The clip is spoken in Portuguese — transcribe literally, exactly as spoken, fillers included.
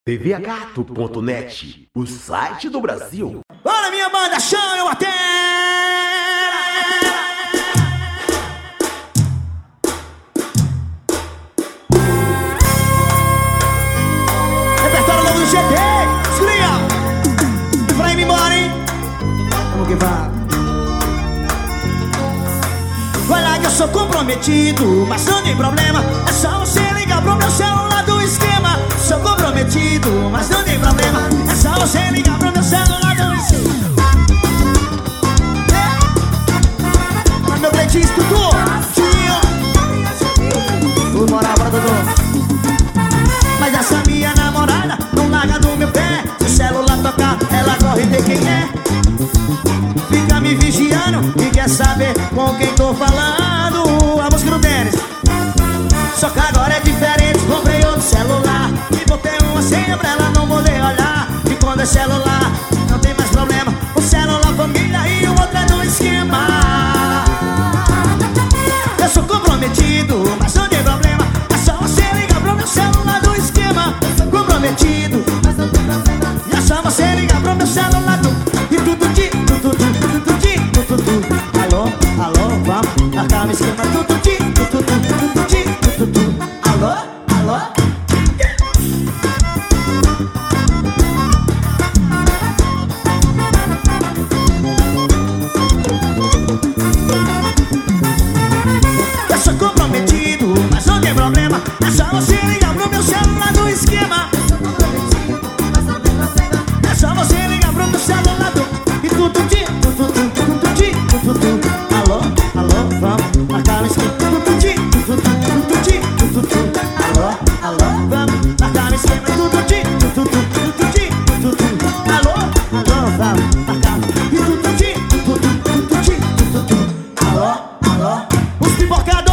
T V gato ponto net, o site do Brasil. Olha minha banda, chão eu até. Repertório novo do G T, escurinha. Pra ir embora, hein? Vamos que vai. Olha que eu sou comprometido, mas não tem problema. É só você ligar pro meu celular do esquema. Sou comprometido, mas não tem problema. É só você ligar pro meu celular do esquema. É. Meu Cleitinho, Dudu, tio. Vou morar pra Dudu. Mas essa minha namorada não larga do meu pé. Se o celular tocar, ela corre de quem é. Fica me vigiando e quer saber com quem tô falando. A música do tênis. Só que agora é diferente, comprei outro celular e botei uma senha pra ela não poder olhar. E quando é celular, não tem mais problema. O celular família e o outro é do esquema. Eu sou comprometido, mas não tem problema. É só você ligar pro meu celular do esquema. Comprometido, mas não tem problema. E é só você ligar pro meu celular do e tudo de tudo de tudo de tudo de. Alô, alô, vamos marcar o esquema. Tudo de tudo de tudo de tudo de. Alô, alô. Eu sou comprometido, mas não tem problema. É só você ligar pro meu celular do esquema. É só você ligar pro meu celular do e tudo de tudo de tudo de tudo de. Alô, alô, vamos marcar o esquema. Tudo de tudo de tudo de tudo de. Alô, alô, vamos marcar o esquema. Tudo de tudo de tudo de tudo de. Alô, alô, vamos marcar e tudo de tudo de tudo de tudo de. Alô, alô, os pipocados.